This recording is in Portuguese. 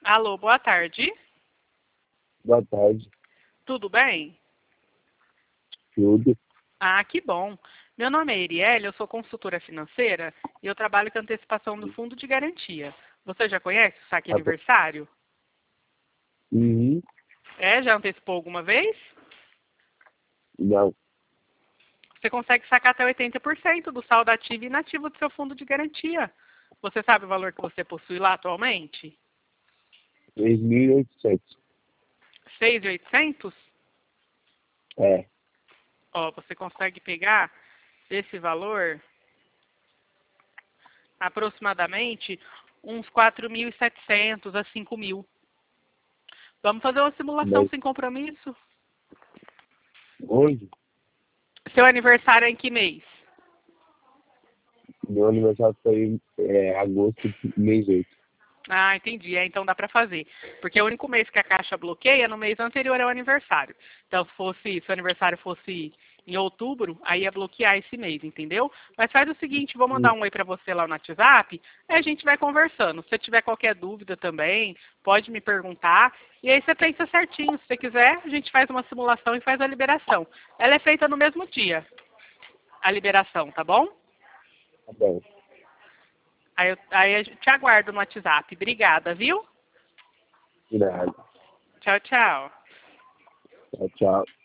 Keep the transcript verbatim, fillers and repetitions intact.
Alô, boa tarde. Boa tarde. Tudo bem? Tudo. Ah, que bom. Meu nome é Erielle, eu sou consultora financeira e eu trabalho com antecipação do fundo de garantia. Você já conhece o saque Tá bom. aniversário? Uhum. É, já antecipou alguma vez? Não. Você consegue sacar até oitenta por cento do saldo ativo e inativo do seu fundo de garantia. Você sabe o valor que você possui lá atualmente? três mil e oitocentos. seis mil e oitocentos? É. Ó, você consegue pegar esse valor aproximadamente uns quatro mil e setecentos a cinco mil. Vamos fazer uma simulação Mas sem compromisso? hoje, Seu aniversário é em que mês? meu aniversário foi é, agosto, mês oito. Ah, entendi. É, então dá para fazer. Porque o único mês que a Caixa bloqueia é no mês anterior ao aniversário. Então, se fosse, se o aniversário fosse em outubro, aí ia bloquear esse mês, entendeu? Mas faz o seguinte, vou mandar um oi para você lá no WhatsApp, e a gente vai conversando. Se você tiver qualquer dúvida também, pode me perguntar. E aí você pensa certinho. Se você quiser, a gente faz uma simulação e faz a liberação. Ela é feita no mesmo dia, a liberação, tá bom? Tá bom. Aí eu, aí eu te aguardo no WhatsApp. Obrigada, viu? De nada. Tchau, tchau. Tchau, tchau.